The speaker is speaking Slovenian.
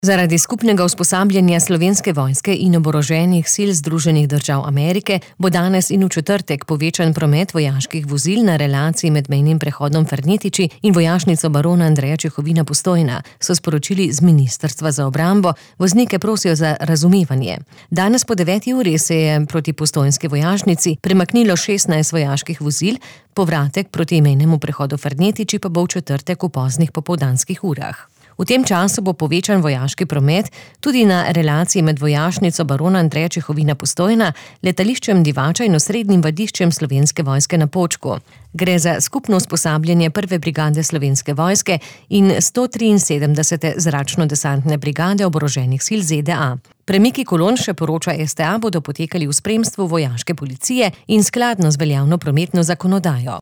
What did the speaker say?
Zaradi skupnega usposabljanja Slovenske vojske in oboroženih sil Združenih držav Amerike bo danes in v četrtek povečan promet vojaških vozil na relaciji med mejnim prehodom Fernetiči in vojašnico barona Andreja Čehovina Postojna, so sporočili z Ministrstva za obrambo. Voznike prosijo za razumevanje. Danes po 9. uri se je proti postojnski vojašnici premaknilo 16 vojaških vozil, povratek proti mejnemu prehodu Fernetiči pa bo v četrtek v poznih popoldanskih urah. V tem času bo povečan vojaški promet tudi na relaciji med vojašnico barona Andreja Čehovina Postojna, letališčem Divača in osrednjim vadiščem Slovenske vojske na Počku. Gre za skupno usposabljanje 1. brigade Slovenske vojske in 173. zračno-desantne brigade oboroženih sil ZDA. Premiki kolon, še poroča STA, bodo potekali v spremstvu vojaške policije in skladno z veljavno prometno zakonodajo.